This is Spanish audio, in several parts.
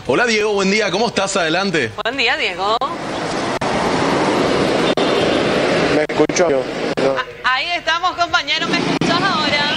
Hola Diego, buen día, ¿cómo estás? Adelante. Buen día, Diego. Me escucho yo. No. Ahí estamos, compañero. ¿Me escuchas ahora?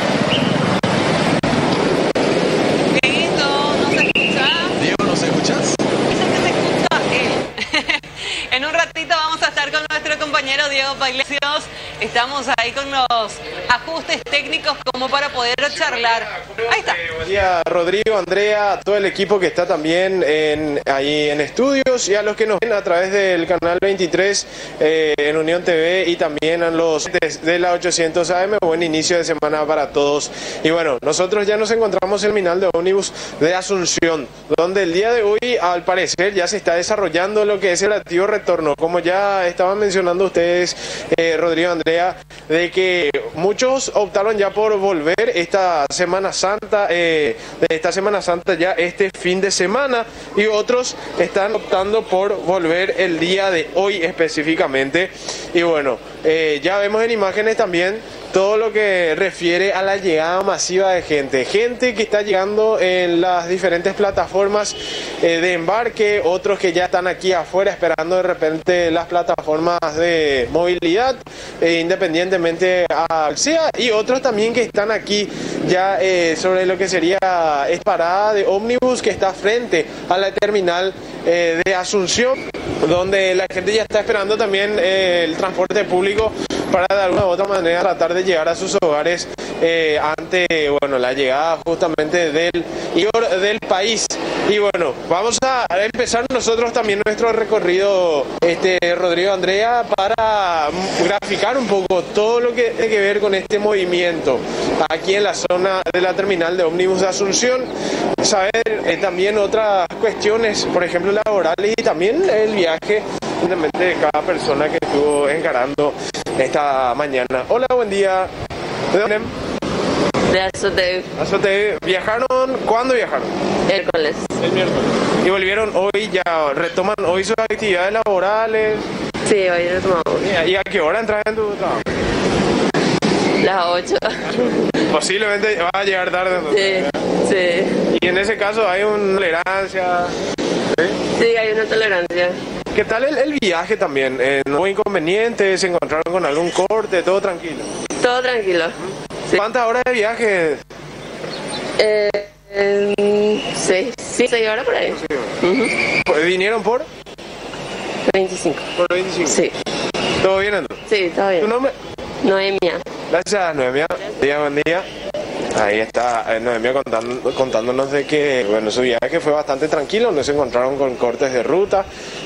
Dieguito, ¿no se escucha? Diego, ¿nos escuchás? Dicen que se escucha él. En un ratito vamos a estar con nuestro compañero Diego Paiglesios. Estamos ahí con los ajustes técnicos como para poder charlar. Ahí está. Buen día, Rodrigo, Andrea, a todo el equipo que está también ahí en estudios y a los que nos ven a través del canal 23 en Unión TV y también a los de la 800 AM. Buen inicio de semana para todos. Y bueno, nosotros ya nos encontramos en el terminal de ómnibus de Asunción, donde el día de hoy, al parecer, ya se está desarrollando lo que es el relativo retorno. Como ya estaban mencionando ustedes, Rodrigo, Andrea, de que muchos optaron ya por volver esta Semana Santa, ya este fin de semana, y otros están optando por volver el día de hoy específicamente. Y bueno, ya vemos en imágenes también todo lo que refiere a la llegada masiva de gente que está llegando en las diferentes plataformas de embarque, otros que ya están aquí afuera esperando de repente las plataformas de movilidad, independientemente a sea, y otros también que están aquí ya sobre lo que sería esta parada de ómnibus que está frente a la terminal de Asunción, donde la gente ya está esperando también el transporte público para de alguna u otra manera tratar de llegar a sus hogares ante la llegada justamente del país. Y bueno, vamos a empezar nosotros también nuestro recorrido, Rodrigo, Andrea, para graficar un poco todo lo que tiene que ver con este movimiento aquí en la zona de la terminal de ómnibus de Asunción. Saber también otras cuestiones, por ejemplo laborales, y también el viaje de cada persona que estuvo encarando esta mañana. Hola, buen día. ¿De dónde? De Azoteu. Azoteu. ¿Viajaron? ¿Cuándo viajaron? Miércoles. El miércoles. ¿Y volvieron hoy? ¿Ya retoman hoy sus actividades laborales? Sí, hoy retomamos. ¿Y a qué hora entras en tu trabajo? Las 8. Posiblemente va a llegar tarde, ¿no? Sí. Y en ese caso hay una tolerancia. Sí, hay una tolerancia. ¿Qué tal el viaje también? ¿No hubo inconvenientes? ¿Se encontraron con algún corte? ¿Todo tranquilo? Todo tranquilo. Sí. ¿Cuántas horas de viaje? 6 horas por ahí. Sí. ¿Vinieron por? 25. Por 25. Sí. ¿Todo bien, entonces? Sí, todo bien. ¿Tu nombre? Noemia. Gracias, Noemia. Buen día. Ahí está Noemia contándonos de que su viaje fue bastante tranquilo, no se encontraron con cortes de ruta,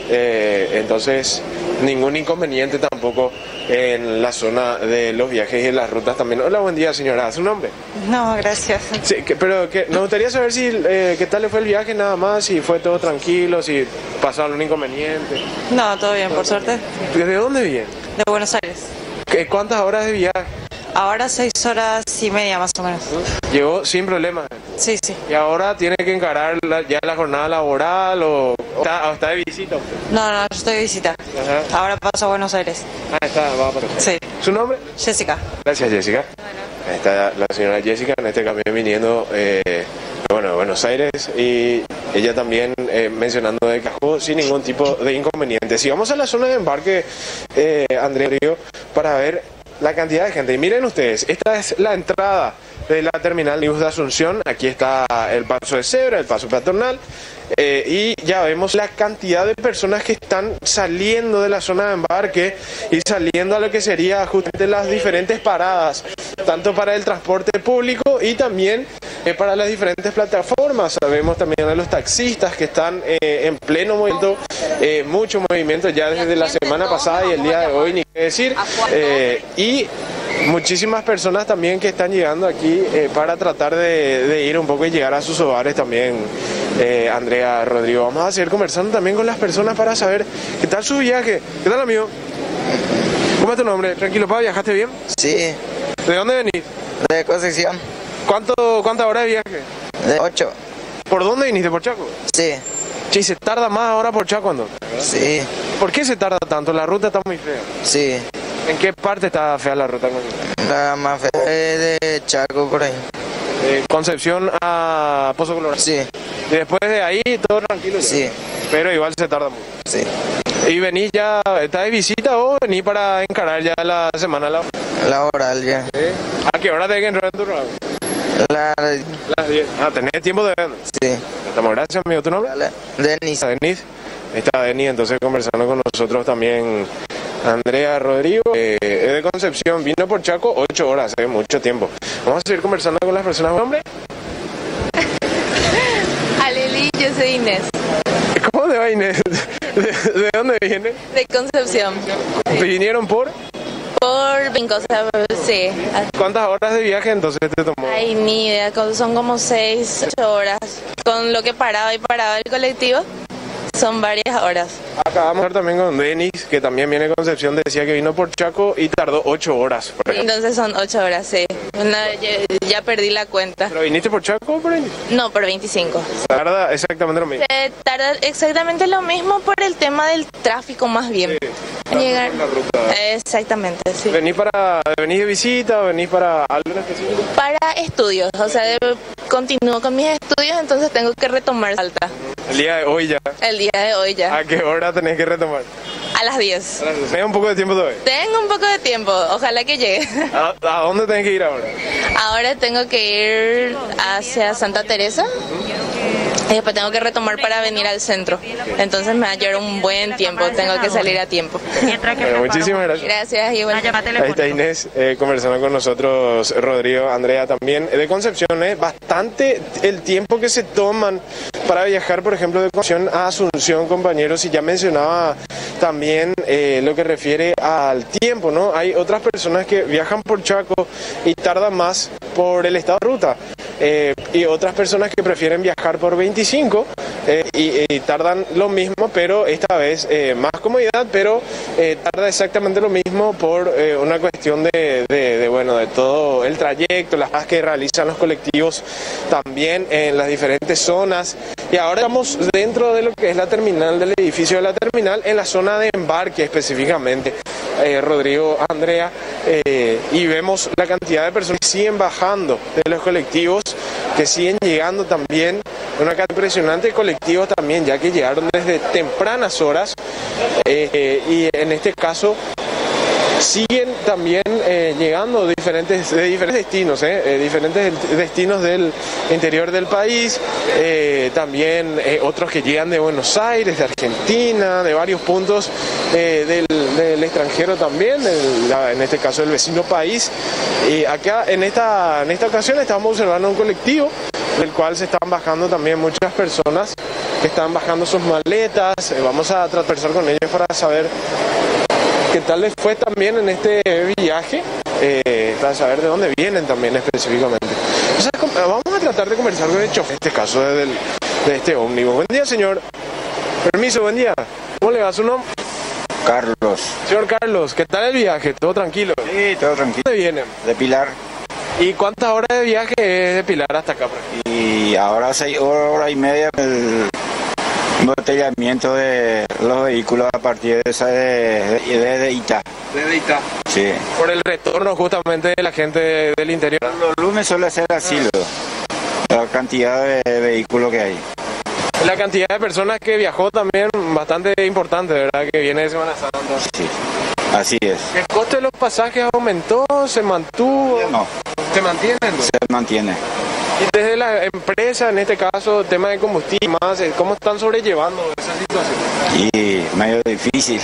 entonces ningún inconveniente tampoco en la zona de los viajes y en las rutas también. Hola, buen día, señora. ¿Su nombre? No, gracias. Sí, pero nos gustaría saber si qué tal le fue el viaje nada más, si fue todo tranquilo, si pasaron un inconveniente. No, todo bien, por suerte. ¿De dónde viene? De Buenos Aires. ¿Cuántas horas de viaje? Ahora 6 horas y media más o menos. Llegó sin problemas. Sí, sí. ¿Y ahora tiene que encarar ya la jornada laboral o está de visita usted? No, yo estoy de visita. Ajá. Ahora paso a Buenos Aires. Va para Sí. ¿Su nombre? Jessica. Gracias, Jessica. Ahí está la señora Jessica en este camión viniendo de Buenos Aires, y ella también mencionando de Cajó sin ningún tipo de inconveniente. Si vamos a la zona de embarque, Andrea Río, para ver la cantidad de gente. Y miren ustedes, esta es la entrada de la terminal de ómnibus de Asunción. Aquí está el paso de cebra, el paso peatonal, y ya vemos la cantidad de personas que están saliendo de la zona de embarque y saliendo a lo que sería justamente las diferentes paradas, tanto para el transporte público y también para las diferentes plataformas. Sabemos también a los taxistas que están en pleno movimiento, mucho movimiento ya desde la semana pasada y el día de hoy, ni qué decir, y muchísimas personas también que están llegando aquí para tratar de ir un poco y llegar a sus hogares también. Andrea, Rodrigo, vamos a seguir conversando también con las personas para saber qué tal su viaje. ¿Qué tal, amigo? ¿Cómo es tu nombre? Tranquilo, ¿pa? ¿Viajaste bien? Sí, ¿De dónde venís? de Concepción, ¿Cuántas horas de viaje? de 8. ¿Por dónde viniste? ¿Por Chaco? Sí, Che, ¿se tarda más ahora por Chaco, no? sí, ¿Por qué se tarda tanto? La ruta está muy fea. sí. ¿En qué parte está fea la ruta? La más fea es de Chaco por ahí. Concepción a Pozo Colorado. Sí, Y después de ahí todo tranquilo. Ya. Sí. Pero igual se tarda mucho. Sí. ¿Y venís ya, estás de visita o venís para encarar ya la semana Laboral ya. ¿A qué hora tenés que entrar en tu trabajo? Las 10. Ah, tenés tiempo de ver. Sí. Estamos, gracias, amigo. ¿Tu nombre? Denis. Denis. Ahí está Denis, entonces conversando con nosotros también Andrea Rodrigo, es de Concepción, vino por Chaco 8 horas, mucho tiempo. Vamos a seguir conversando con las personas. ¿Nombre? Aleli, yo soy Inés, ¿Cómo te va, Inés? ¿De dónde viene? de Concepción. ¿Vinieron por? Por Bingo, o sea, sí. ¿Cuántas horas de viaje entonces te tomó? Ay, ni idea, son como 6, 8 horas. Con lo que paraba y paraba el colectivo, son varias horas. Acabamos de hablar también con Denis, que también viene de Concepción, decía que vino por Chaco y tardó 8 horas. Por ejemplo. Entonces son 8 horas, sí. Ya perdí la cuenta. ¿Pero viniste por Chaco o por ahí? No, por 25. Tarda exactamente lo mismo. Tarda exactamente lo mismo por el tema del tráfico, más bien. Sí, Llegar. la ruta. Exactamente, sí. ¿Venís de visita o venís para algo en específico? Para estudios, o sea, continúo con mis estudios, entonces tengo que retomar Salta. El día de hoy ya. El día de hoy ya. ¿A qué hora tenés que retomar? A las 10. ¿Tenés un poco de tiempo todavía? Tengo un poco de tiempo, ojalá que llegue. ¿A dónde tenés que ir ahora? Ahora tengo que ir hacia Santa Teresa y después tengo que retomar para venir al centro. Entonces me va a llevar un buen tiempo, tengo que salir a tiempo. Bueno, muchísimas gracias. Gracias, igual. Ahí está Inés conversando con nosotros, Rodrigo, Andrea también, de Concepción. Es bastante el tiempo que se toman para viajar, por ejemplo, de Concepción a Asunción, compañeros, y ya mencionaba también lo que refiere al tiempo, ¿no? Hay otras personas que viajan por Chaco y tardan más por el estado de ruta. Y otras personas que prefieren viajar por 25 y tardan lo mismo, pero esta vez más comodidad, pero tarda exactamente lo mismo por una cuestión bueno, de todo el trayecto, las paradas que realizan los colectivos también en las diferentes zonas. Y ahora estamos dentro de lo que es la terminal, del edificio de la terminal, en la zona de embarque específicamente, Rodrigo, Andrea, y vemos la cantidad de personas que siguen bajando de los colectivos, que siguen llegando también, una cantidad impresionante de colectivos también, ya que llegaron desde tempranas horas, y en este caso siguen también llegando de diferentes destinos, diferentes destinos del interior del país, también otros que llegan de Buenos Aires, de Argentina, de varios puntos del extranjero también, en este caso del vecino país. Y acá en esta ocasión estamos observando un colectivo del cual se están bajando también muchas personas que están bajando sus maletas. Vamos a tratar de conversar con ellos para saber qué tal les fue también en este viaje, para saber de dónde vienen también específicamente. O sea, vamos a tratar de conversar con el chofer, en este caso de este ómnibus. Buen día, señor. Permiso, buen día. ¿Cómo le va su nombre? Carlos. Señor Carlos, ¿qué tal el viaje? ¿Todo tranquilo? Sí, todo tranquilo. ¿Dónde vienen? De Pilar. ¿Y cuántas horas de viaje es de Pilar hasta acá? Y ahora 6 horas y media el embotellamiento de los vehículos a partir de Itá. Desde Itá. Sí. Por el retorno justamente de la gente del interior. Los lunes suele ser así, la cantidad de vehículos que hay. La cantidad de personas que viajó también bastante importante, ¿verdad? Que viene de Semana Santa. Sí, así es. ¿El costo de los pasajes aumentó? ¿Se mantuvo? No, ¿Se mantiene? Entonces? se mantiene. Y desde la empresa, en este caso, tema de combustible, más, ¿cómo están sobrellevando esa situación? Y medio difícil.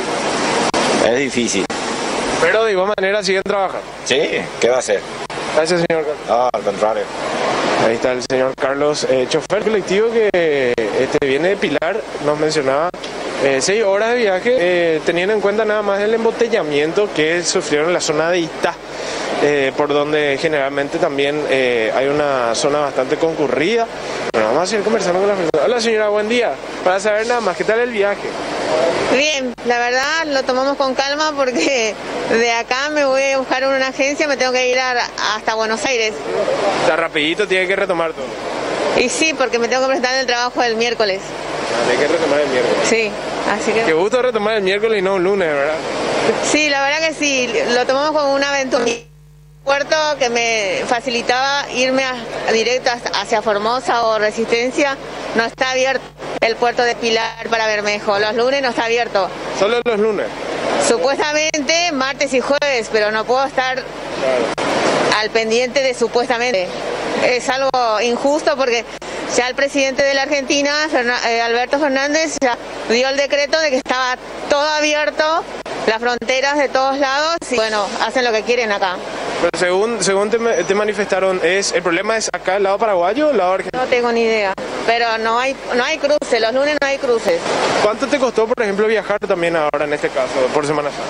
Es difícil. Pero de igual manera siguen trabajando. Sí, ¿qué va a hacer? Gracias, señor Carlos. No, al contrario. Ahí está el señor Carlos, chofer colectivo que viene de Pilar, nos mencionaba 6 horas de viaje, teniendo en cuenta nada más el embotellamiento que sufrieron en la zona de Itá, por donde generalmente también hay una zona bastante concurrida. Bueno, vamos a seguir conversando con la persona. Hola, señora, buen día. Para saber nada más, ¿qué tal el viaje? Bien, la verdad lo tomamos con calma porque de acá me voy a buscar una agencia, me tengo que ir hasta Buenos Aires. Está rapidito, tiene que retomar todo. Y sí, porque me tengo que presentar el trabajo del miércoles. Hay que retomar el miércoles. Sí, así que... Qué gusto retomar el miércoles y no un lunes, ¿verdad? Sí, la verdad que sí, lo tomamos como una aventura. puerto que me facilitaba irme directo hacia Formosa o Resistencia no está abierto. El puerto de Pilar para Bermejo, los lunes no está abierto. ¿Solo los lunes? Supuestamente martes y jueves, pero no puedo estar al pendiente de supuestamente. Es algo injusto porque ya el presidente de la Argentina, Alberto Fernández, ya dio el decreto de que estaba todo abierto, las fronteras de todos lados, y bueno, hacen lo que quieren acá. Pero según te manifestaron, ¿el problema es acá, el lado paraguayo o el lado argentino? No tengo ni idea, pero no hay cruce, los lunes no hay cruces. ¿Cuánto te costó, por ejemplo, viajar también ahora en este caso, por Semana Santa?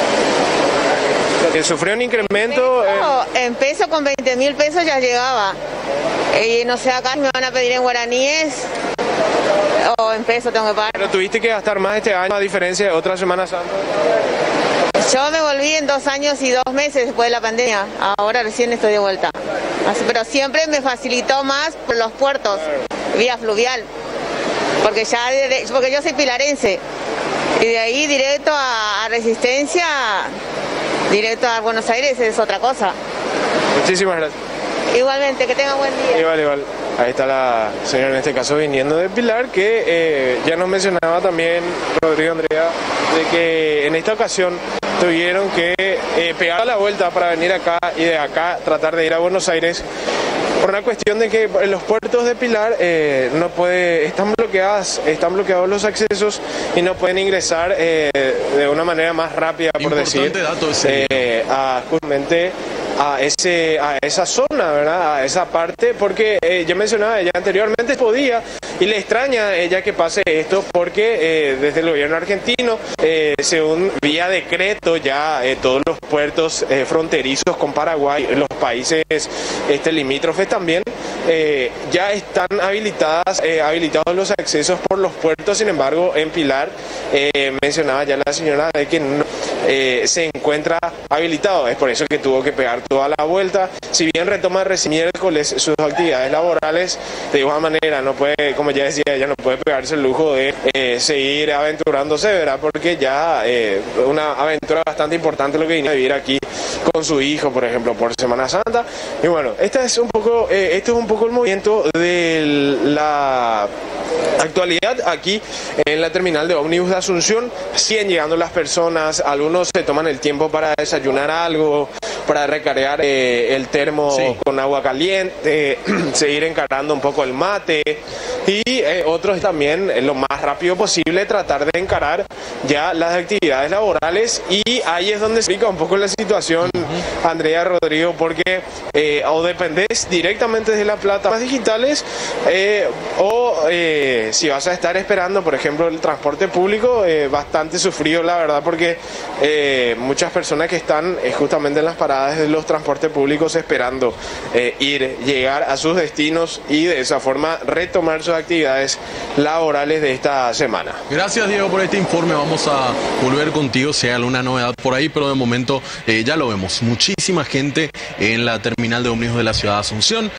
¿Sufrió un incremento? En peso con 20.000 pesos ya llegaba. Y no sé, acá me van a pedir en guaraníes o en peso tengo que pagar. ¿Pero tuviste que gastar más este año a diferencia de otras Semanas Santas? Yo me volví en 2 años y 2 meses después de la pandemia. Ahora recién estoy de vuelta. Pero siempre me facilitó más por los puertos, vía fluvial. Porque yo soy pilarense. Y de ahí directo a Resistencia, directo a Buenos Aires es otra cosa. Muchísimas gracias. Igualmente, que tenga buen día. Igual. Ahí está la señora en este caso viniendo de Pilar, que ya nos mencionaba también Rodrigo Andrea, de que en esta ocasión tuvieron que pegar la vuelta para venir acá y de acá tratar de ir a Buenos Aires por una cuestión de que en los puertos de Pilar están bloqueados los accesos y no pueden ingresar de una manera más rápida, por decir, justamente a esa zona, ¿verdad? A esa parte, porque ya mencionaba, ella anteriormente podía y le extraña ella que pase esto porque desde el gobierno argentino, según vía decreto, ya todos los puertos fronterizos con Paraguay, los países limítrofes también, ya están habilitados los accesos por los puertos. Sin embargo, en Pilar mencionaba ya la señora de que no se encuentra habilitado, es por eso que tuvo que pegar toda la vuelta. Si bien retoma el miércoles sus actividades laborales, de igual manera no puede, como ya decía, ella no puede pegarse el lujo de seguir aventurándose, ¿verdad? Porque ya una aventura bastante importante lo que viene a vivir aquí con su hijo, por ejemplo, por Semana Santa. Y bueno, este es un poco el movimiento de la actualidad aquí en la terminal de ómnibus de Asunción. Siguen llegando las personas, algunos se toman el tiempo para desayunar algo, para recargar el termo con agua caliente, seguir encarando un poco el mate, y otros también lo más rápido posible tratar de encarar ya las actividades laborales. Y ahí es donde se explica un poco la situación, Andrea, Rodrigo, porque o dependés directamente de las plataformas digitales o si vas a estar esperando, por ejemplo, el transporte público, bastante sufrido, la verdad, porque muchas personas que están justamente en las paradas de los transportes públicos esperando llegar a sus destinos y de esa forma retomar sus actividades laborales de esta semana. Gracias, Diego, por este informe. Vamos a volver contigo si hay alguna novedad por ahí, pero de momento ya lo vemos. Muchísima gente en la terminal de ómnibus de la ciudad de Asunción.